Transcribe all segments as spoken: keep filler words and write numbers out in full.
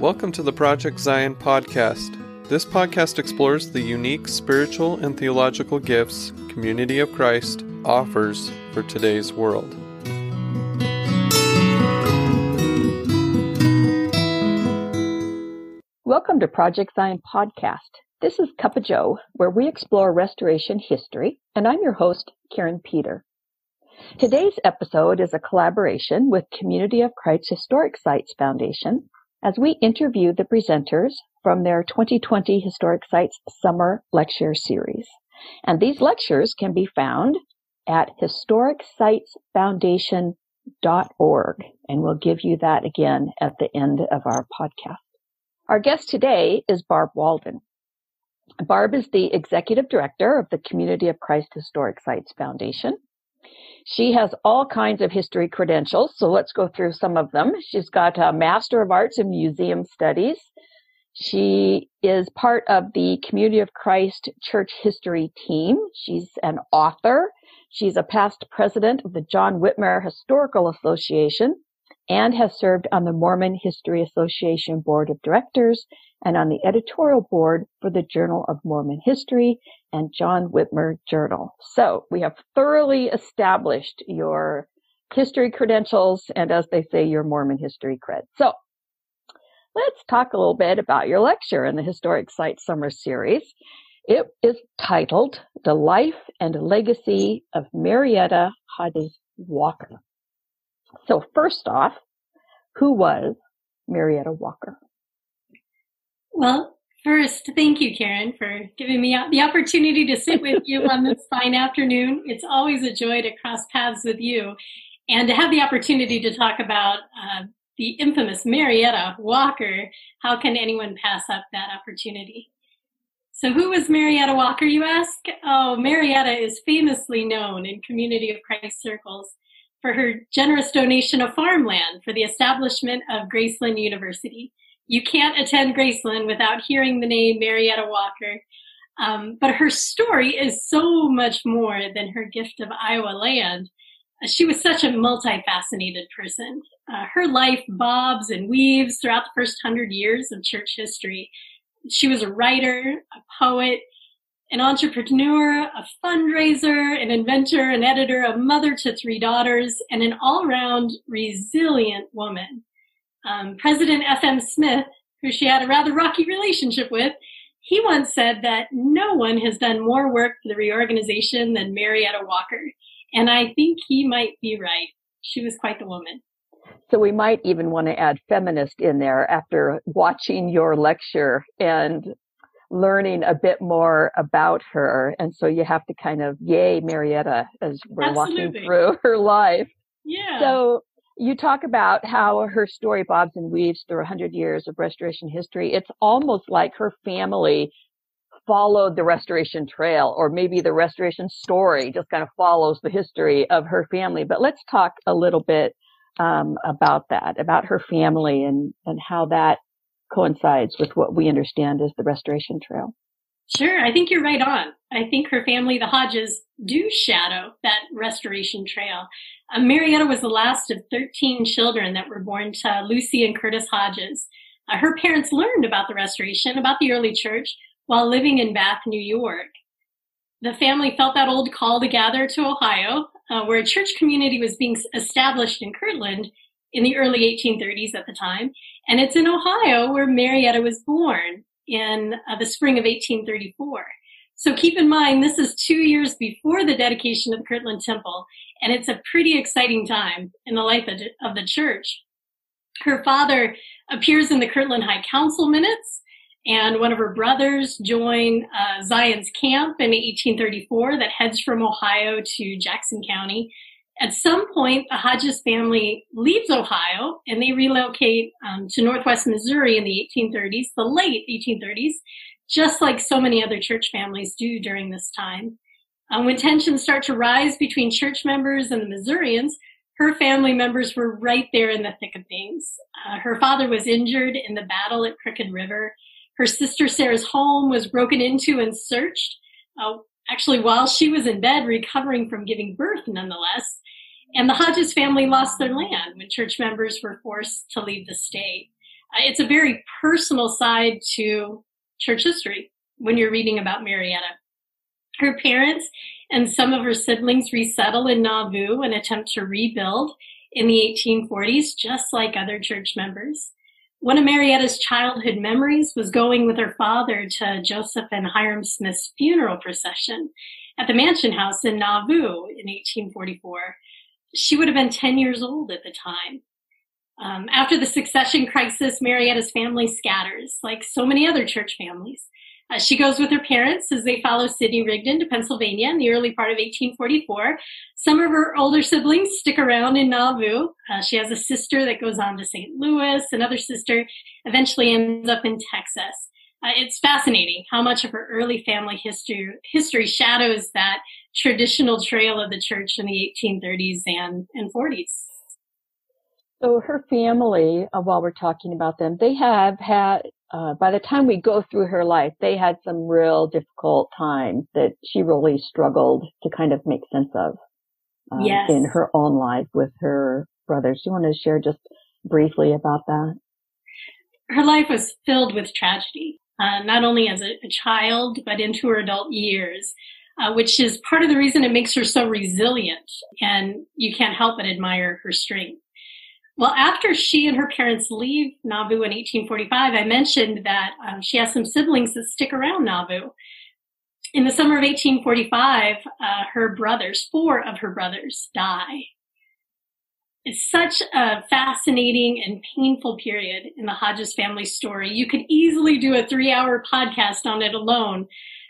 Welcome to the Project Zion podcast. This podcast explores the unique spiritual and theological gifts Community of Christ offers for today's world. Welcome to Project Zion podcast. This is Cup of Joe, where we explore restoration history, and I'm your host, Karen Peter. Today's episode is a collaboration with Community of Christ Historic Sites Foundation as we interview the presenters from their twenty twenty Historic Sites Summer Lecture Series. And these lectures can be found at historic sites foundation dot org, and we'll give you that again at the end of our podcast. Our guest today is Barb Walden. Barb is the Executive Director of the Community of Christ Historic Sites Foundation. She has all kinds of history credentials, so let's go through some of them. She's got a Master of Arts in Museum Studies. She is part of the Community of Christ Church History team. She's an author. She's a past president of the John Whitmer Historical Association and has served on the Mormon History Association Board of Directors and on the editorial board for the Journal of Mormon History and John Whitmer Journal. So we have thoroughly established your history credentials and, as they say, your Mormon history cred. So let's talk a little bit about your lecture in the Historic Sites Summer Series. It is titled The Life and Legacy of Marietta Hodges Walker. So first off, who was Marietta Walker? Well, first, thank you, Karen, for giving me the opportunity to sit with you on this fine afternoon. It's always a joy to cross paths with you and to have the opportunity to talk about uh, the infamous Marietta Walker. How can anyone pass up that opportunity? So who was Marietta Walker, you ask? Oh, Marietta is famously known in Community of Christ circles for her generous donation of farmland for the establishment of Graceland University. You can't attend Graceland without hearing the name Marietta Walker. Um, but her story is so much more than her gift of Iowa land. Uh, she was such a multifaceted person. Uh, her life bobs and weaves throughout the first hundred years of church history. She was a writer, a poet, an entrepreneur, a fundraiser, an inventor, an editor, a mother to three daughters, and an all-round resilient woman. Um, President F M Smith, who she had a rather rocky relationship with, he once said that no one has done more work for the reorganization than Marietta Walker. And I think he might be right. She was quite the woman. So we might even want to add feminist in there after watching your lecture and learning a bit more about her. And so you have to kind of, yay, Marietta, as we're Absolutely. walking through her life. Yeah. So you talk about how her story bobs and weaves through one hundred years of restoration history. It's almost like her family followed the restoration trail, or maybe the restoration story just kind of follows the history of her family. But let's talk a little bit um, about that, about her family and, and how that coincides with what we understand as the restoration trail. Sure, I think you're right on. I think her family, the Hodges, do shadow that restoration trail. Uh, Marietta was the last of thirteen children that were born to Lucy and Curtis Hodges. Uh, her parents learned about the restoration, about the early church, while living in Bath, New York. The family felt that old call to gather to Ohio, uh, where a church community was being established in Kirtland in the early eighteen thirties at the time. And it's in Ohio where Marietta was born in uh, the spring of eighteen thirty-four. So keep in mind, this is two years before the dedication of the Kirtland Temple, and it's a pretty exciting time in the life of, of the church. Her father appears in the Kirtland High Council minutes, and one of her brothers joined uh, Zion's camp in eighteen thirty-four that heads from Ohio to Jackson County. At some point, the Hodges family leaves Ohio and they relocate um, to Northwest Missouri in the eighteen thirties, the late eighteen thirties, just like so many other church families do during this time. Um, when tensions start to rise between church members and the Missourians, her family members were right there in the thick of things. Uh, her father was injured in the battle at Crooked River. Her sister Sarah's home was broken into and searched, uh, actually while she was in bed recovering from giving birth nonetheless. And the Hodges family lost their land when church members were forced to leave the state. Uh, it's a very personal side to church history when you're reading about Marietta. Her parents and some of her siblings resettle in Nauvoo and attempt to rebuild in the eighteen forties, just like other church members. One of Marietta's childhood memories was going with her father to Joseph and Hiram Smith's funeral procession at the mansion house in Nauvoo in eighteen forty-four. She would have been ten years old at the time. Um, after the succession crisis, Marietta's family scatters, like so many other church families. Uh, she goes with her parents as they follow Sidney Rigdon to Pennsylvania in the early part of eighteen forty-four. Some of her older siblings stick around in Nauvoo. Uh, she has a sister that goes on to Saint Louis. Another sister eventually ends up in Texas. Uh, it's fascinating how much of her early family history, history shadows that traditional trail of the church in the eighteen thirties and, and forties. So her family, uh, while we're talking about them, they have had, uh, by the time we go through her life, they had some real difficult times that she really struggled to kind of make sense of um, yes. in her own life with her brothers. Do you want to share just briefly about that? Her life was filled with tragedy, uh, not only as a, a child, but into her adult years, uh, which is part of the reason it makes her so resilient, and you can't help but admire her strength. Well, after she and her parents leave Nauvoo in eighteen forty-five, I mentioned that um, she has some siblings that stick around Nauvoo. In the summer of eighteen forty-five, uh, her brothers, four of her brothers, die. It's such a fascinating and painful period in the Hodges family story. You could easily do a three-hour podcast on it alone.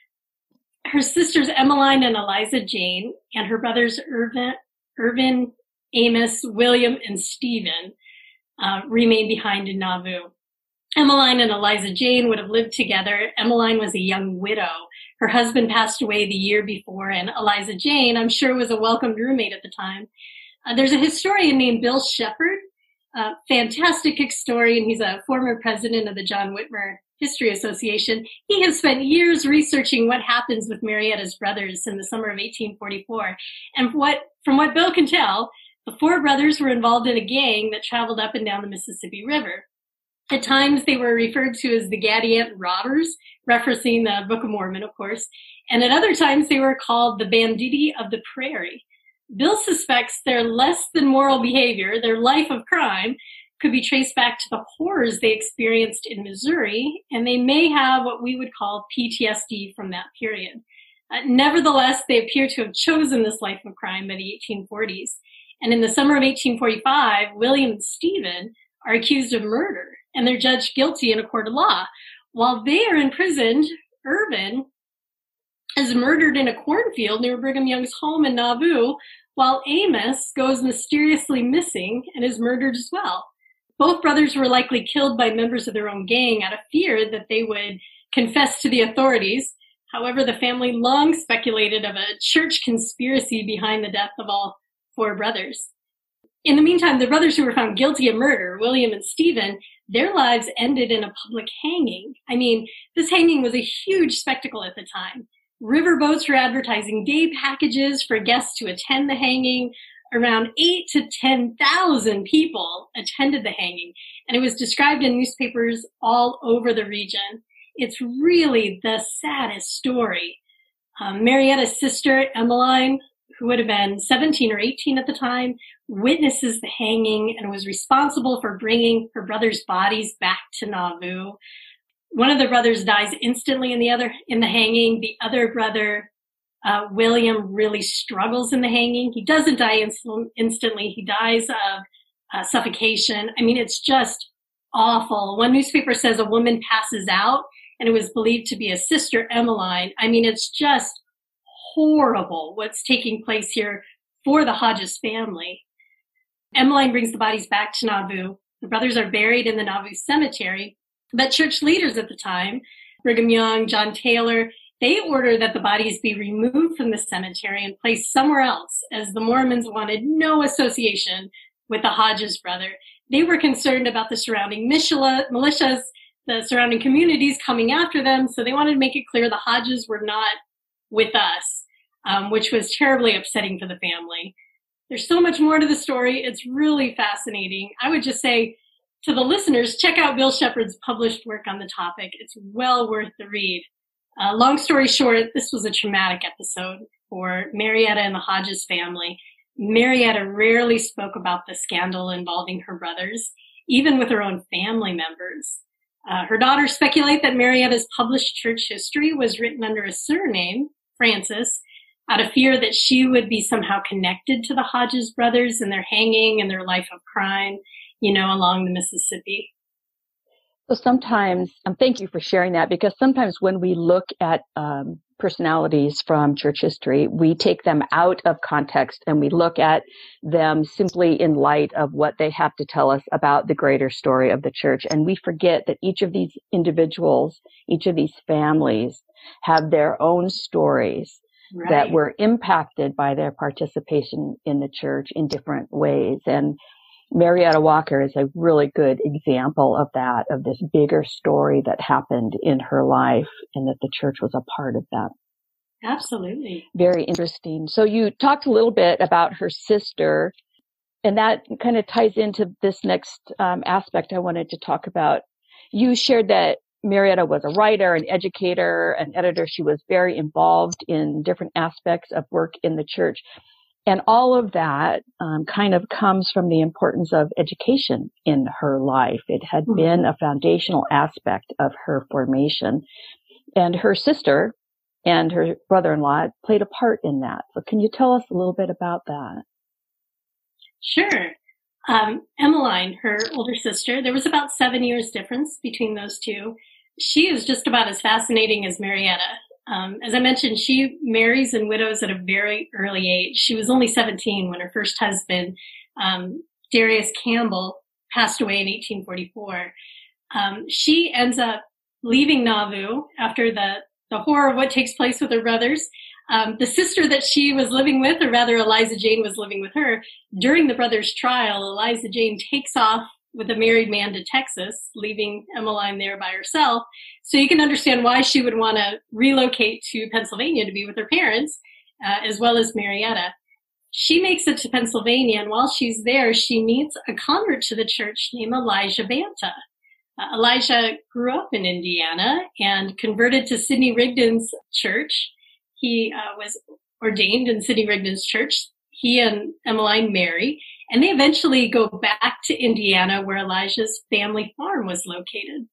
Her sisters, Emmeline and Eliza Jane, and her brothers, Irvin, Irvin Amos, William, and Stephen uh, remained behind in Nauvoo. Emmeline and Eliza Jane would have lived together. Emmeline was a young widow. Her husband passed away the year before, and Eliza Jane, I'm sure, was a welcomed roommate at the time. Uh, there's a historian named Bill Shepard, a fantastic historian. He's a former president of the John Whitmer History Association. He has spent years researching what happens with Marietta's brothers in the summer of eighteen forty-four. And what, from what Bill can tell, the four brothers were involved in a gang that traveled up and down the Mississippi River. At times, they were referred to as the Gadianton Robbers, referencing the Book of Mormon, of course. And at other times, they were called the Banditti of the Prairie. Bill suspects their less than moral behavior, their life of crime, could be traced back to the horrors they experienced in Missouri, and they may have what we would call P T S D from that period. Uh, nevertheless, they appear to have chosen this life of crime by the eighteen forties. And in the summer of eighteen forty-five, William and Stephen are accused of murder, and they're judged guilty in a court of law. While they are imprisoned, Irvin is murdered in a cornfield near Brigham Young's home in Nauvoo, while Amos goes mysteriously missing and is murdered as well. Both brothers were likely killed by members of their own gang out of fear that they would confess to the authorities. However, the family long speculated of a church conspiracy behind the death of all four brothers. In the meantime, the brothers who were found guilty of murder, William and Stephen, their lives ended in a public hanging. I mean, this hanging was a huge spectacle at the time. Riverboats were advertising day packages for guests to attend the hanging. Around eight to ten thousand people attended the hanging, and it was described in newspapers all over the region. It's really the saddest story. Um, Marietta's sister, Emmeline, who would have been seventeen or eighteen at the time, witnesses the hanging and was responsible for bringing her brother's bodies back to Nauvoo. One of the brothers dies instantly in the other in the hanging. The other brother, uh, William, really struggles in the hanging. He doesn't die inst- instantly. He dies of uh, suffocation. I mean, it's just awful. One newspaper says a woman passes out, and it was believed to be a sister, Emmeline. I mean, it's just horrible what's taking place here for the Hodges family. Emmeline brings the bodies back to Nauvoo. The brothers are buried in the Nauvoo cemetery, but church leaders at the time, Brigham Young, John Taylor, they order that the bodies be removed from the cemetery and placed somewhere else, as the Mormons wanted no association with the Hodges brother. They were concerned about the surrounding militias, the surrounding communities coming after them, so they wanted to make it clear the Hodges were not with us, um, which was terribly upsetting for the family. There's so much more to the story. It's really fascinating. I would just say, to the listeners, check out Bill Shepard's published work on the topic. It's well worth the read. Uh, long story short, this was a traumatic episode for Marietta and the Hodges family. Marietta rarely spoke about the scandal involving her brothers, even with her own family members. Uh, her daughters speculate that Marietta's published church history was written under a surname, Francis, out of fear that she would be somehow connected to the Hodges brothers and their hanging and their life of crime, you know, along the Mississippi. So sometimes, um, thank you for sharing that, because sometimes when we look at um, personalities from church history, we take them out of context and we look at them simply in light of what they have to tell us about the greater story of the church. And we forget that each of these individuals, each of these families have their own stories. Right. That were impacted by their participation in the church in different ways. And Marietta Walker is a really good example of that, of this bigger story that happened in her life and that the church was a part of that. Absolutely. Very interesting. So you talked a little bit about her sister, and that kind of ties into this next um, aspect I wanted to talk about. You shared that Marietta was a writer, an educator, an editor. She was very involved in different aspects of work in the church. And all of that um, kind of comes from the importance of education in her life. It had mm-hmm. been a foundational aspect of her formation. And her sister and her brother-in-law played a part in that. So can you tell us a little bit about that? Sure. Um, Emmeline, her older sister, there was about seven years difference between those two. She is just about as fascinating as Marietta. Um, as I mentioned, she marries and widows at a very early age. She was only seventeen when her first husband, um, Darius Campbell, passed away in eighteen forty-four. Um, she ends up leaving Nauvoo after the, the horror of what takes place with her brothers. Um, the sister that she was living with, or rather Eliza Jane was living with her, during the brothers' trial, Eliza Jane takes off with a married man to Texas, leaving Emmeline there by herself. So you can understand why she would want to relocate to Pennsylvania to be with her parents, uh, as well as Marietta. She makes it to Pennsylvania, and while she's there, she meets a convert to the church named Elijah Banta. Uh, Elijah grew up in Indiana and converted to Sidney Rigdon's church. He uh, was ordained in Sidney Rigdon's church. He and Emmeline marry, and they eventually go back to Indiana where Elijah's family farm was located.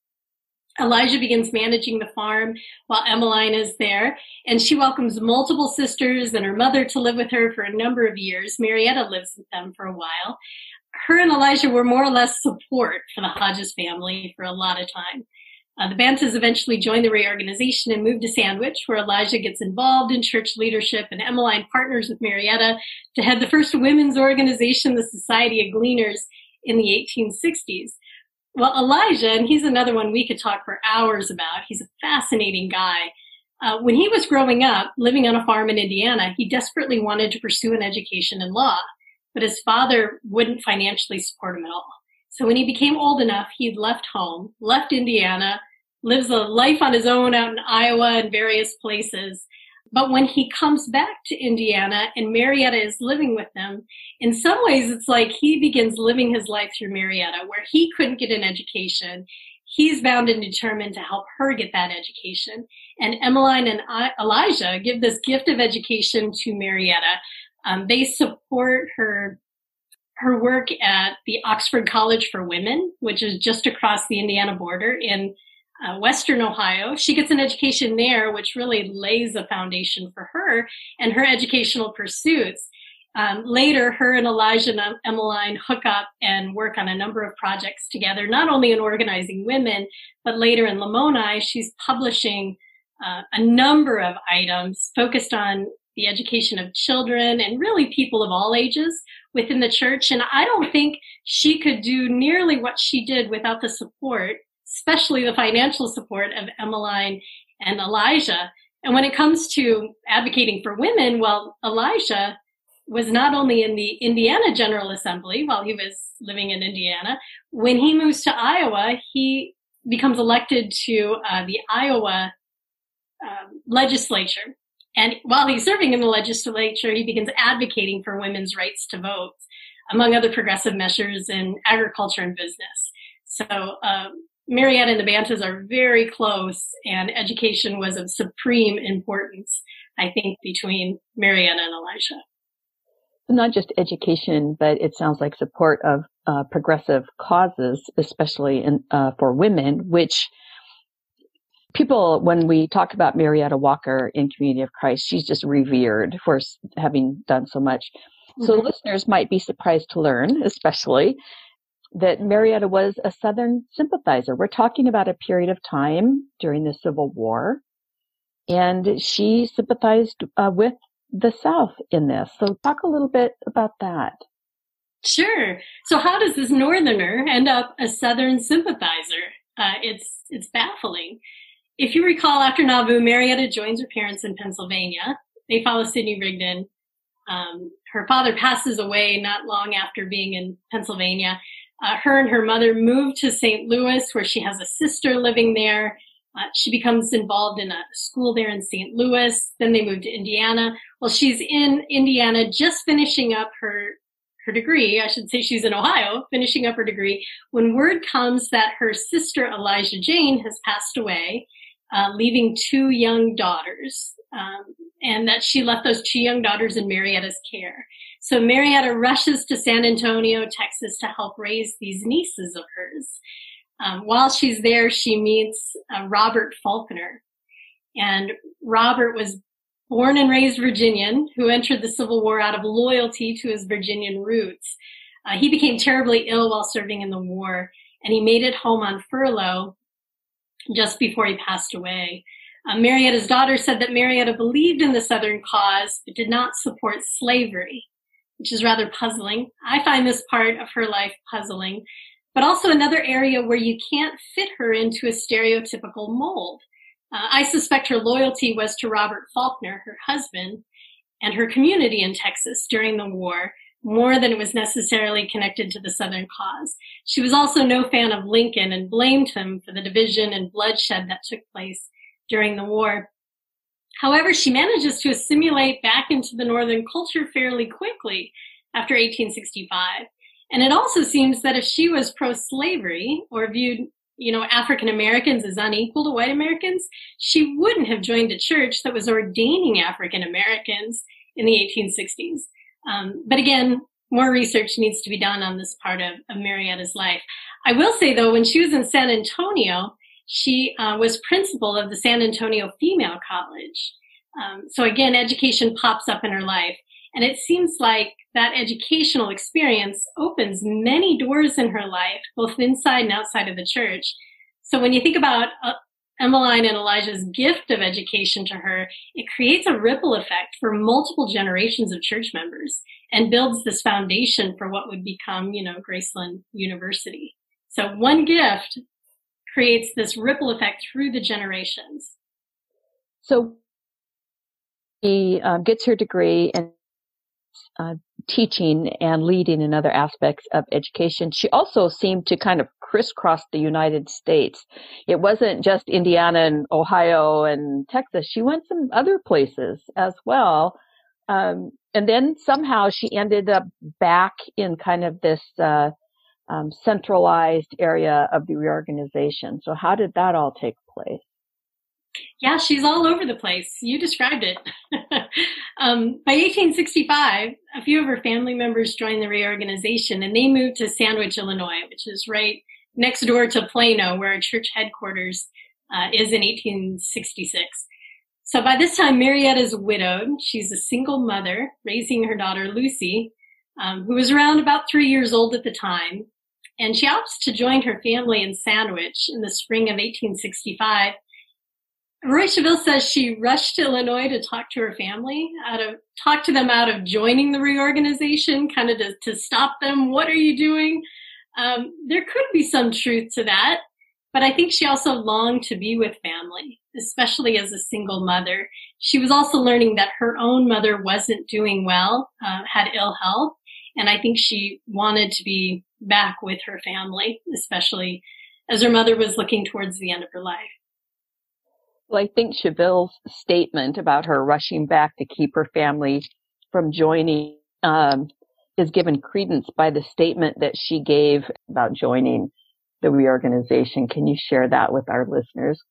Elijah begins managing the farm while Emmeline is there, and she welcomes multiple sisters and her mother to live with her for a number of years. Marietta lives with them for a while. Her and Elijah were more or less support for the Hodges family for a lot of time. Uh, the Bantas eventually joined the reorganization and moved to Sandwich, where Elijah gets involved in church leadership, and Emmeline partners with Marietta to head the first women's organization, the Society of Gleaners, in the eighteen sixties. Well, Elijah, and he's another one we could talk for hours about. He's a fascinating guy. Uh, when he was growing up, living on a farm in Indiana, he desperately wanted to pursue an education in law, but his father wouldn't financially support him at all. So when he became old enough, he'd left home, left Indiana, lives a life on his own out in Iowa and various places. But when he comes back to Indiana and Marietta is living with them, in some ways it's like he begins living his life through Marietta, where he couldn't get an education. He's bound and determined to help her get that education. And Emmeline and I, Elijah give this gift of education to Marietta. Um, they support her her work at the Oxford College for Women, which is just across the Indiana border in uh, Western Ohio. She gets an education there, which really lays a foundation for her and her educational pursuits. Um, later, her and Elijah and Emmeline hook up and work on a number of projects together, not only in organizing women, but later in Lamoni, she's publishing uh, a number of items focused on the education of children and really people of all ages within the church. And I don't think she could do nearly what she did without the support, especially the financial support of Emmeline and Elijah. And when it comes to advocating for women, well, Elijah was not only in the Indiana General Assembly while he was living in Indiana. When he moves to Iowa, he becomes elected to uh, the Iowa um, legislature. And while he's serving in the legislature, he begins advocating for women's rights to vote, among other progressive measures in agriculture and business. So uh, Marietta and the Bantas are very close, and education was of supreme importance, I think, between Marietta and Elijah. Not just education, but it sounds like support of uh, progressive causes, especially in, uh, for women, which people, when we talk about Marietta Walker in Community of Christ, she's just revered for having done so much. Mm-hmm. So listeners might be surprised to learn, especially, that Marietta was a Southern sympathizer. We're talking about a period of time during the Civil War, and she sympathized uh, with the South in this. So talk a little bit about that. Sure. So how does this Northerner end up a Southern sympathizer? Uh, it's it's baffling. If you recall, after Nauvoo, Marietta joins her parents in Pennsylvania. They follow Sidney Rigdon. Um, her father passes away not long after being in Pennsylvania. Uh, her and her mother move to Saint Louis, where she has a sister living there. Uh, she becomes involved in a school there in Saint Louis. Then they move to Indiana. Well, she's in Indiana just finishing up her her degree. I should say she's in Ohio, finishing up her degree, when word comes that her sister Elijah Jane has passed away, uh, leaving two young daughters, um, and that she left those two young daughters in Marietta's care. So Marietta rushes to San Antonio, Texas, to help raise these nieces of hers. Um, while she's there, she meets uh, Robert Faulkner. And Robert was born and raised Virginian, who entered the Civil War out of loyalty to his Virginian roots. Uh, he became terribly ill while serving in the war, and he made it home on furlough just before he passed away. Uh, Marietta's daughter said that Marietta believed in the Southern cause, but did not support slavery, which is rather puzzling. I find this part of her life puzzling, but also another area where you can't fit her into a stereotypical mold. Uh, I suspect her loyalty was to Robert Faulkner, her husband, and her community in Texas during the war, more than it was necessarily connected to the Southern cause. She was also no fan of Lincoln and blamed him for the division and bloodshed that took place during the war. However, she manages to assimilate back into the Northern culture fairly quickly after eighteen sixty-five. And it also seems that if she was pro-slavery or viewed, you know, African Americans as unequal to white Americans, she wouldn't have joined a church that was ordaining African Americans in the eighteen sixties. Um, but again, more research needs to be done on this part of, of Marietta's life. I will say, though, when she was in San Antonio, she uh, was principal of the San Antonio Female College. Um, so again, education pops up in her life. And it seems like that educational experience opens many doors in her life, both inside and outside of the church. So when you think about uh, Emmeline and Elijah's gift of education to her, it creates a ripple effect for multiple generations of church members and builds this foundation for what would become, you know, Graceland University. So one gift creates this ripple effect through the generations. So she uh, gets her degree in uh, teaching and leading in other aspects of education. She also seemed to kind of crisscross the United States. It wasn't just Indiana and Ohio and Texas. She went some other places as well. Um, and then somehow she ended up back in kind of this uh, um, centralized area of the reorganization. So how did that all take place? Yeah, she's all over the place. You described it. um, by eighteen sixty-five, a few of her family members joined the reorganization, and they moved to Sandwich, Illinois, which is right next door to Plano, where our church headquarters uh, is in eighteen sixty-six. So by this time, Marietta is widowed. She's a single mother raising her daughter, Lucy, um, who was around about three years old at the time. And she opts to join her family in Sandwich in the spring of eighteen sixty-five. Roy Cheville says she rushed to Illinois to talk to her family, out of talk to them out of joining the reorganization, kind of to, to stop them. What are you doing? Um, there could be some truth to that, but I think she also longed to be with family, especially as a single mother. She was also learning that her own mother wasn't doing well, uh, had ill health, and I think she wanted to be back with her family, especially as her mother was looking towards the end of her life. Well, I think Cheville's statement about her rushing back to keep her family from joining um, is given credence by the statement that she gave about joining the reorganization. Can you share that with our listeners?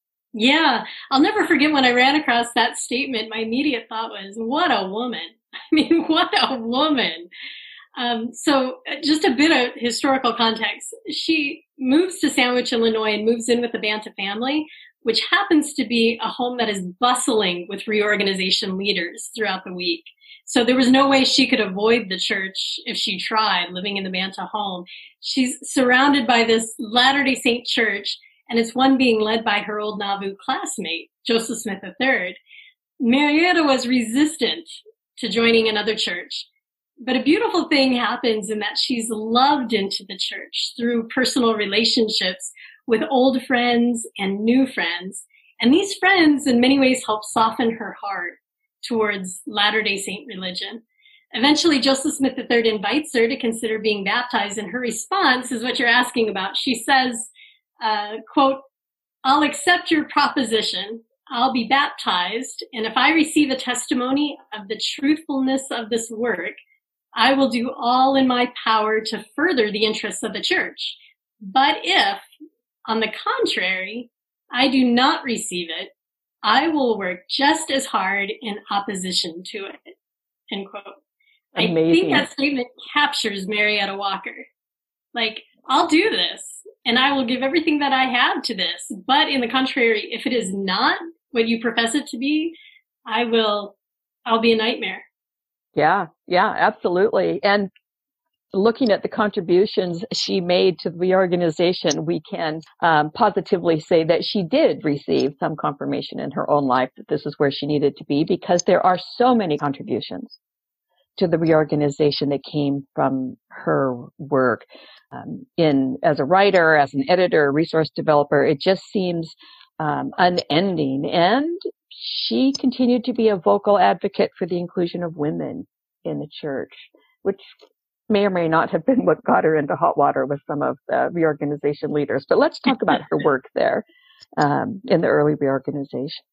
Yeah, I'll never forget when I ran across that statement. My immediate thought was, what a woman. I mean, what a woman. Um, so just a bit of historical context. She moves to Sandwich, Illinois, and moves in with the Banta family, which happens to be a home that is bustling with reorganization leaders throughout the week. So there was no way she could avoid the church if she tried, living in the Banta home. She's surrounded by this Latter-day Saint church, and it's one being led by her old Nauvoo classmate, Joseph Smith the third. Marietta was resistant to joining another church. But a beautiful thing happens in that she's loved into the church through personal relationships with old friends and new friends. And these friends in many ways help soften her heart towards Latter-day Saint religion. Eventually, Joseph Smith the third invites her to consider being baptized, and her response is what you're asking about. She says, uh, quote, "I'll accept your proposition. I'll be baptized, and if I receive a testimony of the truthfulness of this work, I will do all in my power to further the interests of the church. But if, on the contrary, I do not receive it, I will work just as hard in opposition to it." End quote. Amazing. I think that statement captures Marietta Walker. Like, I'll do this, and I will give everything that I have to this. But in the contrary, if it is not what you profess it to be, I will, I'll be a nightmare. Yeah, yeah, absolutely. And looking at the contributions she made to the reorganization, we can um, positively say that she did receive some confirmation in her own life that this is where she needed to be, because there are so many contributions to the reorganization that came from her work um, in as a writer, as an editor, resource developer. It just seems um, unending. And she continued to be a vocal advocate for the inclusion of women in the church, which may or may not have been what got her into hot water with some of the reorganization leaders. But let's talk about her work there um, in the early reorganization.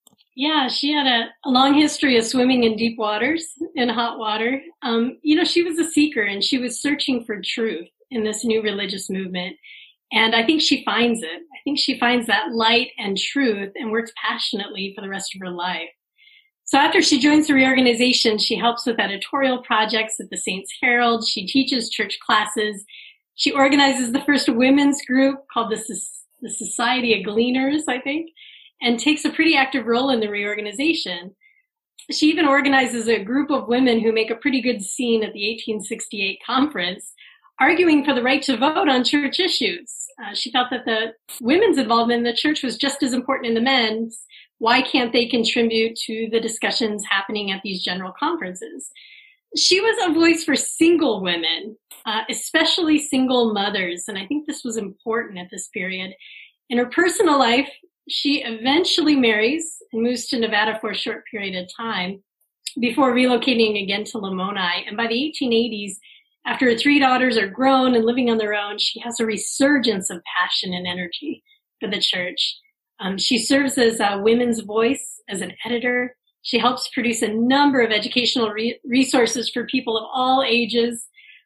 Yeah, she had a, a long history of swimming in deep waters, in hot water. Um, you know, she was a seeker, and she was searching for truth in this new religious movement. And I think she finds it. I think she finds that light and truth and works passionately for the rest of her life. So after she joins the reorganization, she helps with editorial projects at the Saints Herald. She teaches church classes. She organizes the first women's group called the, the Society of Gleaners, I think, and takes a pretty active role in the reorganization. She even organizes a group of women who make a pretty good scene at the eighteen sixty-eight conference, arguing for the right to vote on church issues. Uh, she felt that the women's involvement in the church was just as important in the men's. Why can't they contribute to the discussions happening at these general conferences? She was a voice for single women, uh, especially single mothers, and I think this was important at this period. In her personal life, she eventually marries and moves to Nevada for a short period of time before relocating again to Lamoni. And by the eighteen eighties, after her three daughters are grown and living on their own, she has a resurgence of passion and energy for the church. Um, she serves as a women's voice, as an editor. She helps produce a number of educational re- resources for people of all ages.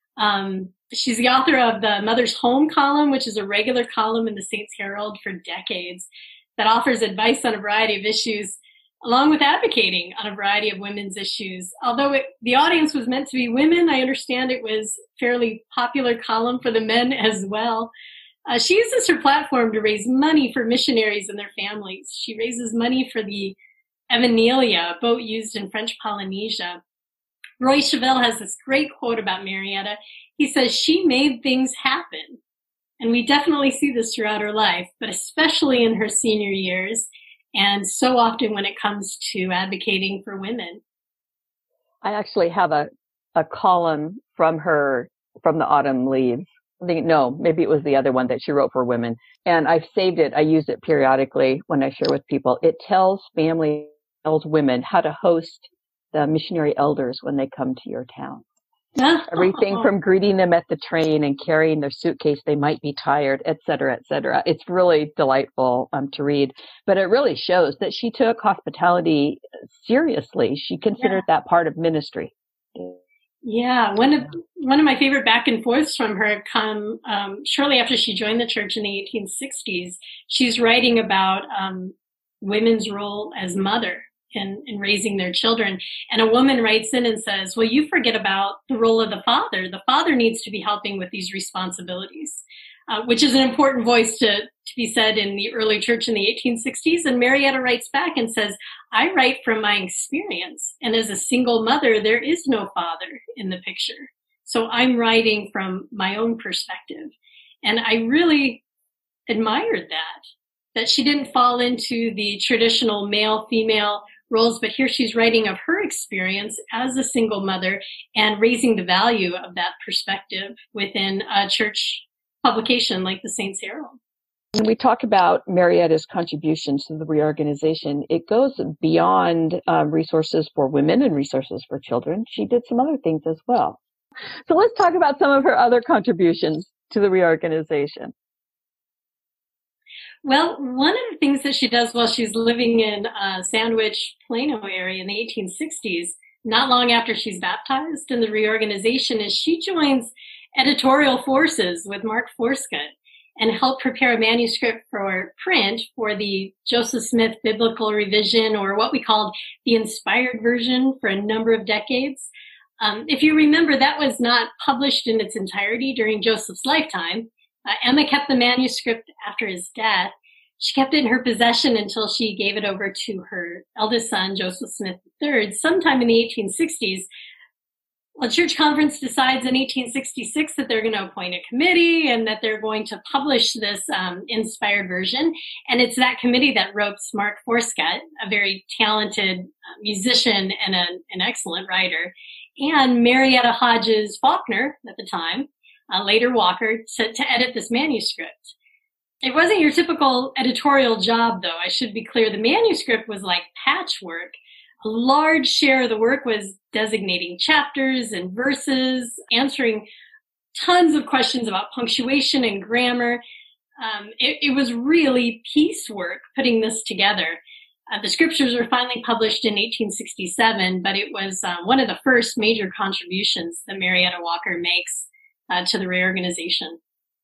Um, she's the author of the Mother's Home column, which is a regular column in the Saints Herald for decades, that offers advice on a variety of issues, along with advocating on a variety of women's issues. Although it, the audience was meant to be women, I understand it was a fairly popular column for the men as well. Uh, she uses her platform to raise money for missionaries and their families. She raises money for the Evanelia, a boat used in French Polynesia. Roy Chevelle has this great quote about Marietta. He says, "She made things happen." And we definitely see this throughout her life, but especially in her senior years, and so often when it comes to advocating for women. I actually have a, a column from her, from the Autumn Leaves. I think, no, maybe it was the other one that she wrote for women. And I've saved it. I use it periodically when I share with people. It tells families, tells women how to host the missionary elders when they come to your town. Everything from greeting them at the train and carrying their suitcase, they might be tired, et cetera, et cetera. It's really delightful um, to read, but it really shows that she took hospitality seriously. She considered yeah. that part of ministry. Yeah, one of one of my favorite back and forths from her come um, shortly after she joined the church in the eighteen sixties. She's writing about um, women's role as mother in, in raising their children. And a woman writes in and says, well, you forget about the role of the father. The father needs to be helping with these responsibilities, uh, which is an important voice to, to be said in the early church in the eighteen sixties. And Marietta writes back and says, I write from my experience. And as a single mother, there is no father in the picture. So I'm writing from my own perspective. And I really admired that, that she didn't fall into the traditional male-female roles, but here she's writing of her experience as a single mother and raising the value of that perspective within a church publication like the Saints Herald. When we talk about Marietta's contributions to the reorganization, it goes beyond um, resources for women and resources for children. She did some other things as well. So let's talk about some of her other contributions to the reorganization. Well, one of the things that she does while she's living in uh, Sandwich, Plano area in the eighteen sixties, not long after she's baptized in the reorganization, is she joins editorial forces with Mark Forscutt and helped prepare a manuscript for print for the Joseph Smith Biblical Revision, or what we called the Inspired Version, for a number of decades. Um, if you remember, that was not published in its entirety during Joseph's lifetime. Uh, Emma kept the manuscript after his death. She kept it in her possession until she gave it over to her eldest son, Joseph Smith the third, sometime in the eighteen sixties. Well, church conference decides in eighteen sixty-six that they're going to appoint a committee and that they're going to publish this um, inspired version. And it's that committee that ropes Mark Forscutt, a very talented uh, musician and a, an excellent writer, and Marietta Hodges Faulkner at the time, uh, later Walker, to, to edit this manuscript. It wasn't your typical editorial job, though. I should be clear. The manuscript was like patchwork. A large share of the work was designating chapters and verses, answering tons of questions about punctuation and grammar. Um, it, it was really piecework putting this together. Uh, the scriptures were finally published in eighteen sixty-seven, but it was uh, one of the first major contributions that Marietta Walker makes uh, to the reorganization.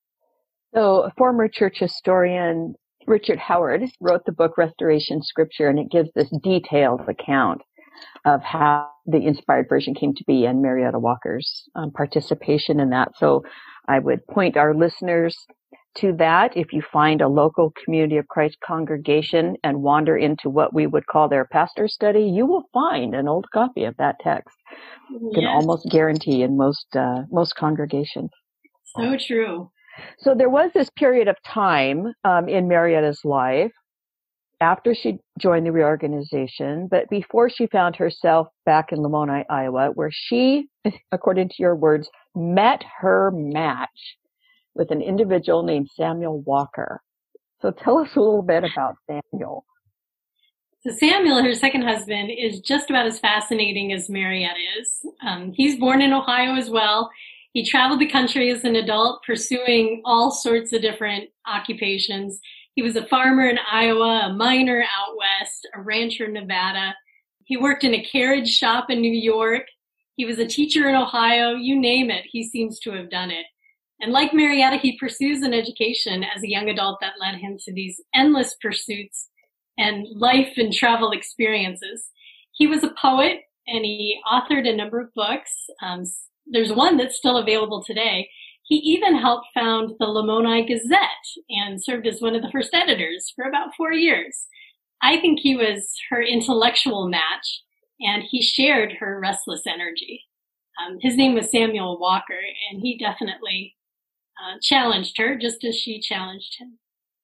So, former church historian Richard Howard wrote the book Restoration Scripture, and it gives this detailed account of how the inspired version came to be and Marietta Walker's um, participation in that. So I would point our listeners to that. If you find a local Community of Christ congregation and wander into what we would call their pastor study, you will find an old copy of that text. You can Yes. almost guarantee in most uh, most congregations. So true. So there was this period of time um, in Marietta's life after she joined the reorganization, but before she found herself back in Lamoni, Iowa, where she, according to your words, met her match with an individual named Samuel Walker. So tell us a little bit about Samuel. So Samuel, her second husband, is just about as fascinating as Marietta is. Um, he's born in Ohio as well. He traveled the country as an adult, pursuing all sorts of different occupations. He was a farmer in Iowa, a miner out west, a rancher in Nevada. He worked in a carriage shop in New York. He was a teacher in Ohio. You name it, he seems to have done it. And like Marietta, he pursues an education as a young adult that led him to these endless pursuits and life and travel experiences. He was a poet, and he authored a number of books. Um, there's one that's still available today. He even helped found the Lamoni Gazette and served as one of the first editors for about four years. I think he was her intellectual match, and he shared her restless energy. Um, his name was Samuel Walker, and he definitely uh, challenged her just as she challenged him.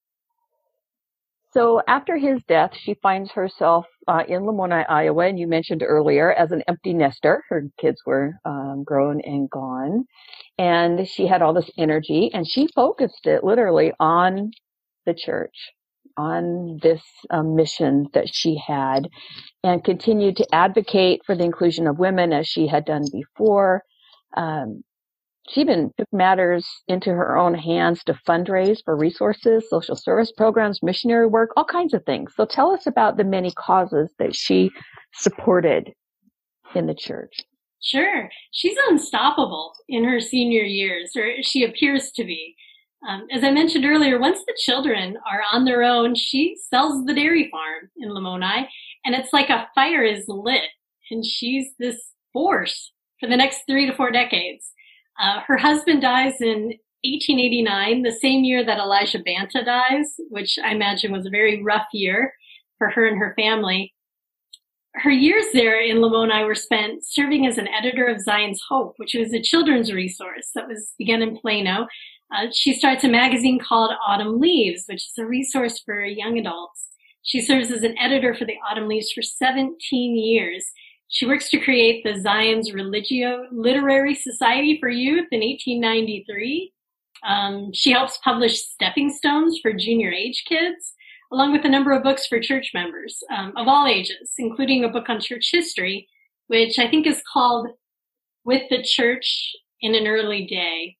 So after his death, she finds herself uh, in Lamoni, Iowa, and you mentioned earlier, as an empty nester. Her kids were um, grown and gone, and she had all this energy, and she focused it literally on the church, on this um, mission that she had, and continued to advocate for the inclusion of women as she had done before. Um, She even took matters into her own hands to fundraise for resources, social service programs, missionary work, all kinds of things. So tell us about the many causes that she supported in the church. Sure. She's unstoppable in her senior years, or she appears to be. Um, as I mentioned earlier, once the children are on their own, she sells the dairy farm in Lamoni, and it's like a fire is lit, and she's this force for the next three to four decades. Uh, her husband dies in eighteen eighty-nine, the same year that Elijah Banta dies, which I imagine was a very rough year for her and her family. Her years there in Lamoni were spent serving as an editor of Zion's Hope, which was a children's resource that was began in Plano. Uh, she starts a magazine called Autumn Leaves, which is a resource for young adults. She serves as an editor for the Autumn Leaves for seventeen years. She works to create the Zion's Religio Literary Society for Youth in eighteen ninety-three. Um, she helps publish stepping stones for junior age kids, along with a number of books for church members um, of all ages, including a book on church history, which I think is called With the Church in an Early Day.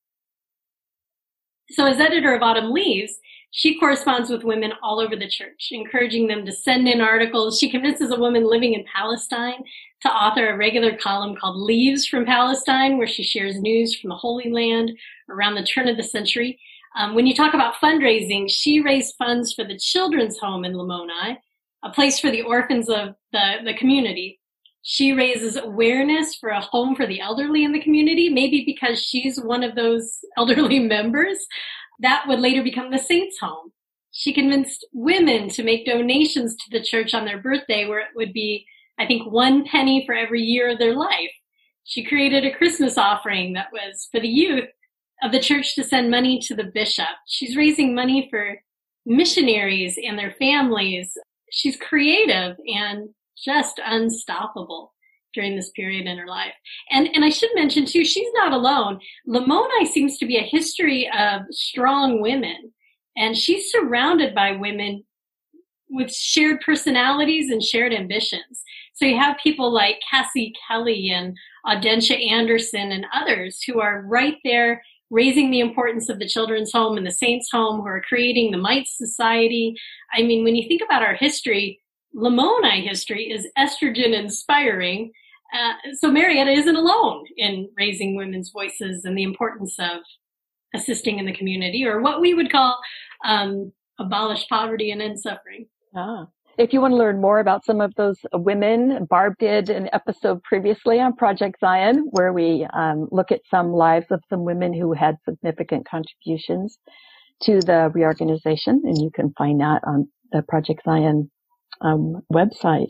So as editor of Autumn Leaves, she corresponds with women all over the church, encouraging them to send in articles. She convinces a woman living in Palestine to author a regular column called Leaves from Palestine, where she shares news from the Holy Land around the turn of the century. Um, when you talk about fundraising, she raised funds for the children's home in Lamoni, a place for the orphans of the, the community. She raises awareness for a home for the elderly in the community, maybe because she's one of those elderly members. That would later become the Saints' Home. She convinced women to make donations to the church on their birthday, where it would be, I think, one penny for every year of their life. She created a Christmas offering that was for the youth of the church to send money to the bishop. She's raising money for missionaries and their families. She's creative and just unstoppable during this period in her life. And and I should mention, too, she's not alone. Lamoni seems to be a history of strong women, and she's surrounded by women with shared personalities and shared ambitions. So you have people like Cassie Kelly and Audentia Anderson and others who are right there raising the importance of the children's home and the Saints' Home, who are creating the Mite Society. I mean, when you think about our history, Lamoni history is estrogen inspiring. Uh, so Marietta isn't alone in raising women's voices and the importance of assisting in the community, or what we would call um, abolish poverty and end suffering. Ah. If you want to learn more about some of those women, Barb did an episode previously on Project Zion, where we um, look at some lives of some women who had significant contributions to the reorganization, and you can find that on the Project Zion um, website.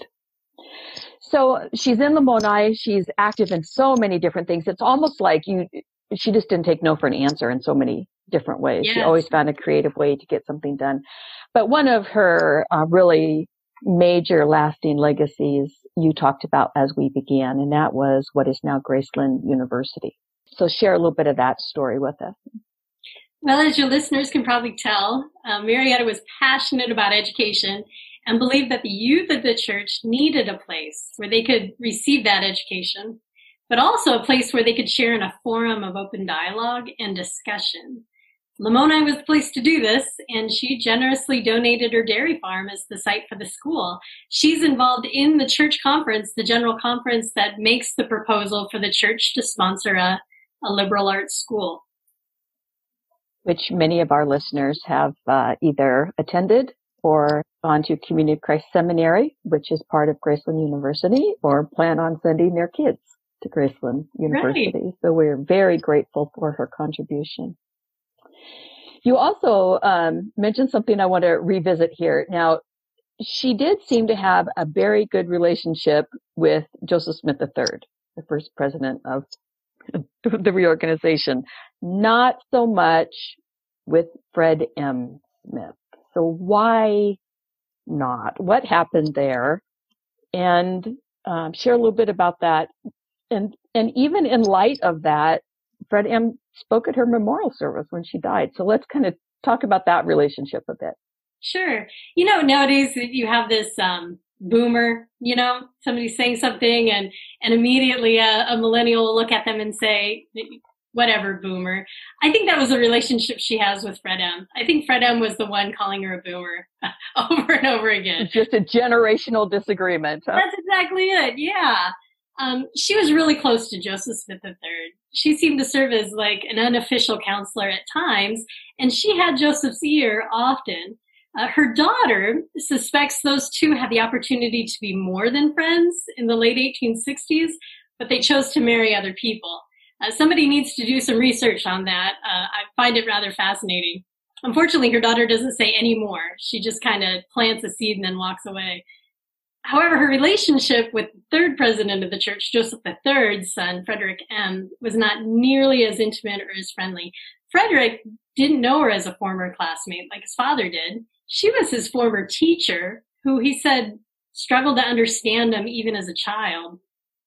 So she's in Lamoni. She's active in so many different things. It's almost like you, she just didn't take no for an answer in so many different ways. Yes. She always found a creative way to get something done. But one of her uh, really major lasting legacies you talked about as we began, and that was what is now Graceland University. So share a little bit of that story with us. Well, as your listeners can probably tell, uh, Marietta was passionate about education and believed that the youth of the church needed a place where they could receive that education, but also a place where they could share in a forum of open dialogue and discussion. Lamoni was the place to do this, and she generously donated her dairy farm as the site for the school. She's involved in the church conference, the general conference that makes the proposal for the church to sponsor a, a liberal arts school. Which many of our listeners have uh, either attended or gone to Community of Christ Seminary, which is part of Graceland University, or plan on sending their kids to Graceland University. Right. So we're very grateful for her contribution. You also um, mentioned something I want to revisit here. Now, she did seem to have a very good relationship with Joseph Smith the third, the first president of the reorganization. Not so much with Fred M. Smith. So why not? What happened there? And um, share a little bit about that. And and even in light of that, Fred M. spoke at her memorial service when she died. So let's kind of talk about that relationship a bit. Sure. You know, nowadays you have this um, boomer, you know, somebody saying something and, and immediately a, a millennial will look at them and say, whatever, boomer. I think that was the relationship she has with Fred M. I think Fred M. was the one calling her a boomer over and over again. It's just a generational disagreement. Huh? That's exactly it. Yeah. Um, she was really close to Joseph Smith the third. She seemed to serve as like an unofficial counselor at times, and she had Joseph's ear often. Uh, her daughter suspects those two had the opportunity to be more than friends in the late eighteen sixties, but they chose to marry other people. Uh, somebody needs to do some research on that. Uh, I find it rather fascinating. Unfortunately, her daughter doesn't say any more. She just kind of plants a seed and then walks away. However, her relationship with the third president of the church, Joseph the third's son, Frederick M., was not nearly as intimate or as friendly. Frederick didn't know her as a former classmate like his father did. She was his former teacher, who he said struggled to understand him even as a child.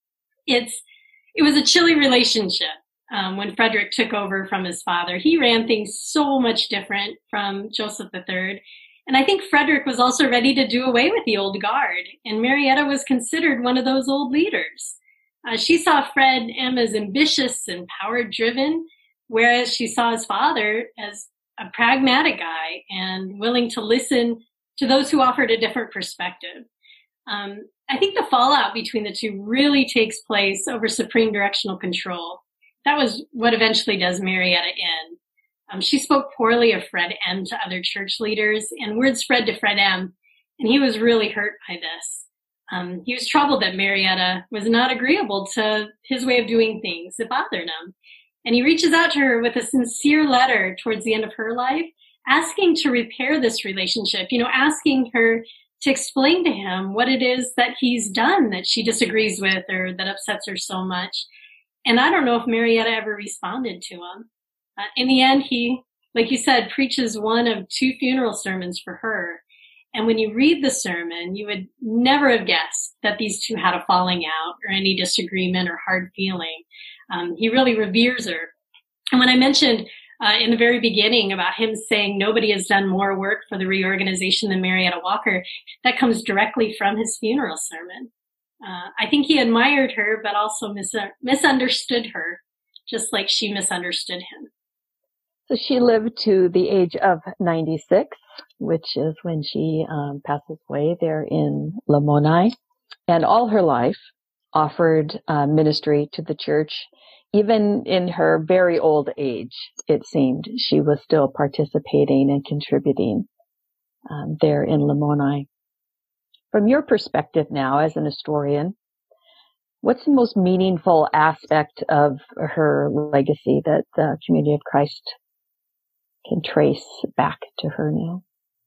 It's It was a chilly relationship um, when Frederick took over from his father. He ran things so much different from Joseph the third. And I think Frederick was also ready to do away with the old guard, and Marietta was considered one of those old leaders. Uh, she saw Fred M. as ambitious and power-driven, whereas she saw his father as a pragmatic guy and willing to listen to those who offered a different perspective. Um, I think the fallout between the two really takes place over supreme directional control. That was what eventually does Marietta in. Um, she spoke poorly of Fred M. to other church leaders, and word spread to Fred M., and he was really hurt by this. Um, he was troubled that Marietta was not agreeable to his way of doing things. It bothered him. And he reaches out to her with a sincere letter towards the end of her life, asking to repair this relationship, you know, asking her to explain to him what it is that he's done that she disagrees with or that upsets her so much. And I don't know if Marietta ever responded to him. Uh, in the end, he, like you said, preaches one of two funeral sermons for her. And when you read the sermon, you would never have guessed that these two had a falling out or any disagreement or hard feeling. Um, he really reveres her. And when I mentioned uh, in the very beginning about him saying nobody has done more work for the reorganization than Marietta Walker, that comes directly from his funeral sermon. Uh, I think he admired her, but also mis- misunderstood her, just like she misunderstood him. So she lived to the age of ninety-six, which is when she um, passes away there in Lamoni, and all her life offered uh, ministry to the church. Even in her very old age, it seemed, she was still participating and contributing um, there in Lamoni. From your perspective now as an historian, what's the most meaningful aspect of her legacy that the Community of Christ can trace back to her now?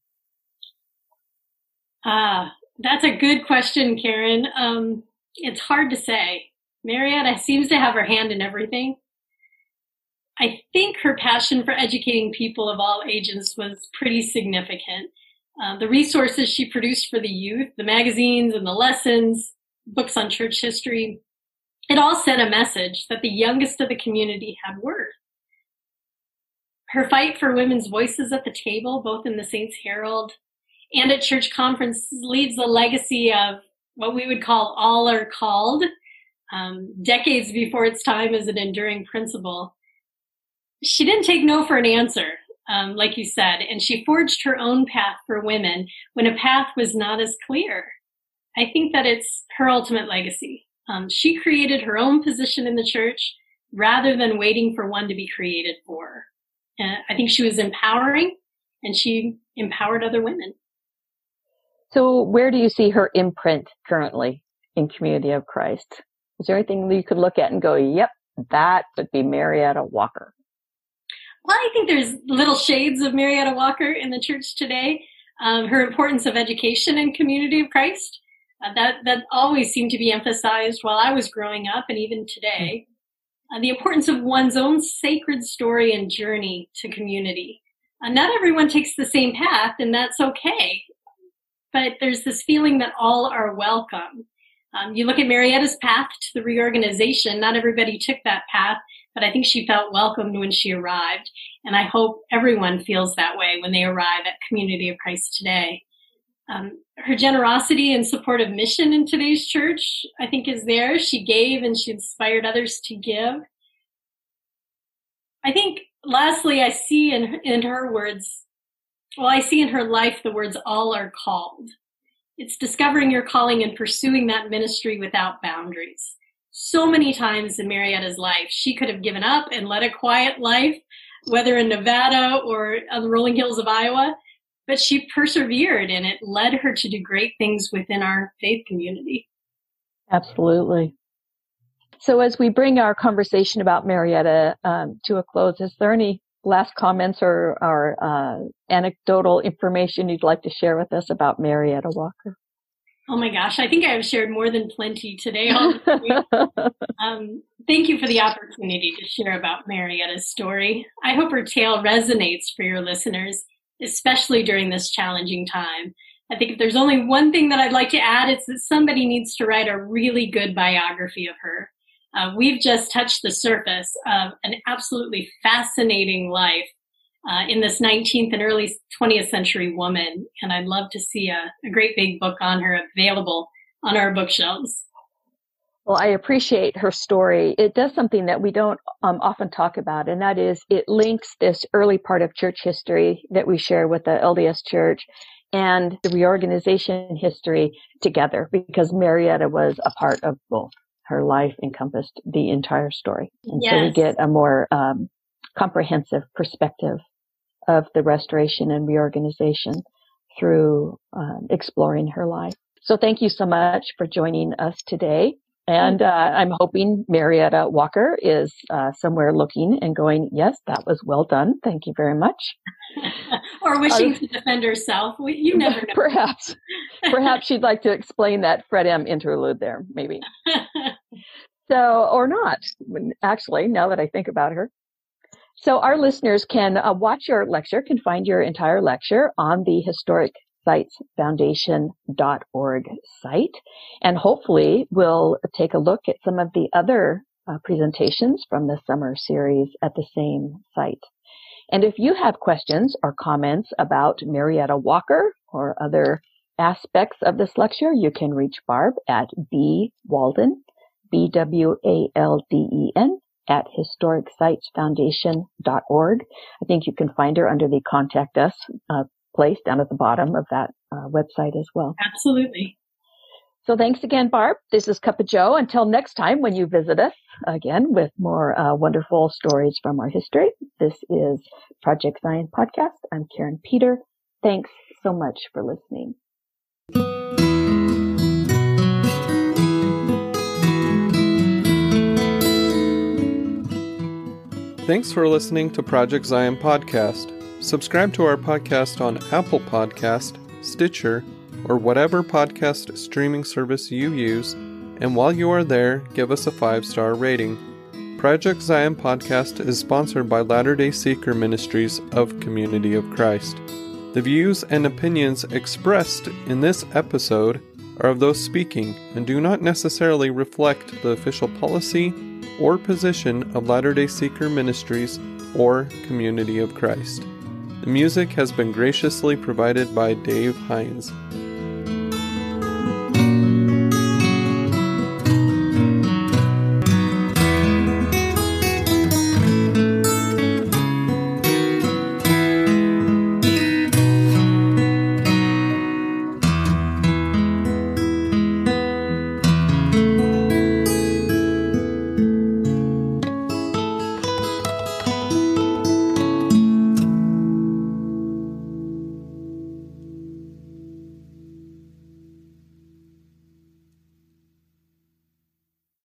Ah, that's a good question, Karen. Um, it's hard to say. Marietta seems to have her hand in everything. I think her passion for educating people of all ages was pretty significant. Uh, the resources she produced for the youth, the magazines and the lessons, books on church history, it all sent a message that the youngest of the community had worth. Her fight for women's voices at the table, both in the Saints Herald and at church conferences, leaves a legacy of what we would call all are called, um, decades before its time as an enduring principle. She didn't take no for an answer, um, like you said, and she forged her own path for women when a path was not as clear. I think that it's her ultimate legacy. Um, she created her own position in the church rather than waiting for one to be created for her. Uh, I think she was empowering, and she empowered other women. So where do you see her imprint currently in Community of Christ? Is there anything that you could look at and go, yep, that would be Marietta Walker? Well, I think there's little shades of Marietta Walker in the church today. Um, her importance of education in Community of Christ, uh, that, that always seemed to be emphasized while I was growing up and even today. Uh, the importance of one's own sacred story and journey to community. Uh, not everyone takes the same path, and that's okay. But there's this feeling that all are welcome. Um, you look at Marietta's path to the reorganization, not everybody took that path, but I think she felt welcomed when she arrived. And I hope everyone feels that way when they arrive at Community of Christ today. Um, her generosity and support of mission in today's church, I think, is there. She gave and she inspired others to give. I think, lastly, I see in, in her words, well, I see in her life the words, all are called. It's discovering your calling and pursuing that ministry without boundaries. so many times in Marietta's life. She could have given up and led a quiet life, whether in Nevada or on the rolling hills of Iowa, but she persevered, and it led her to do great things within our faith community. Absolutely. So as we bring our conversation about Marietta um, to a close, is there any last comments or, or uh, anecdotal information you'd like to share with us about Marietta Walker? Oh my gosh, I think I have shared more than plenty today. um, thank you for the opportunity to share about Marietta's story. I hope her tale resonates for your listeners, especially during this challenging time. I think if there's only one thing that I'd like to add, it's that somebody needs to write a really good biography of her. Uh, we've just touched the surface of an absolutely fascinating life uh, in this nineteenth and early twentieth century woman, and I'd love to see a, a great big book on her available on our bookshelves. Well, I appreciate her story. It does something that we don't um, often talk about, and that is it links this early part of church history that we share with the L D S Church and the reorganization history together, because Marietta was a part of both. Her life encompassed the entire story. And yes. So we get a more um, comprehensive perspective of the restoration and reorganization through um, exploring her life. So thank you so much for joining us today. And uh, I'm hoping Marietta Walker is uh, somewhere looking and going, yes, that was well done. Thank you very much. Or wishing uh, to defend herself. You never know. Perhaps. Perhaps she'd like to explain that Fred M. interlude there, maybe. So, or not, actually, now that I think about her. So our listeners can uh, watch your lecture, can find your entire lecture on the Historic Sites Foundation dot org site. And hopefully we'll take a look at some of the other uh, presentations from the summer series at the same site. And if you have questions or comments about Marietta Walker or other aspects of this lecture, you can reach Barb at B Walden, B W A L D E N, at Historic Sites Foundation dot org. I think you can find her under the Contact Us uh, place down at the bottom of that uh, website as well. Absolutely. So thanks again, Barb. This is Cup of Joe. Until next time when you visit us again with more uh, wonderful stories from our history. This is Project Zion Podcast. I'm Karen Peter. Thanks so much for listening. Thanks for listening to Project Zion Podcast. Subscribe to our podcast on Apple Podcast, Stitcher, or whatever podcast streaming service you use, and while you are there, give us a five-star rating. Project Zion Podcast is sponsored by Latter-day Seeker Ministries of Community of Christ. The views and opinions expressed in this episode are of those speaking and do not necessarily reflect the official policy or position of Latter-day Seeker Ministries or Community of Christ. The music has been graciously provided by Dave Hines.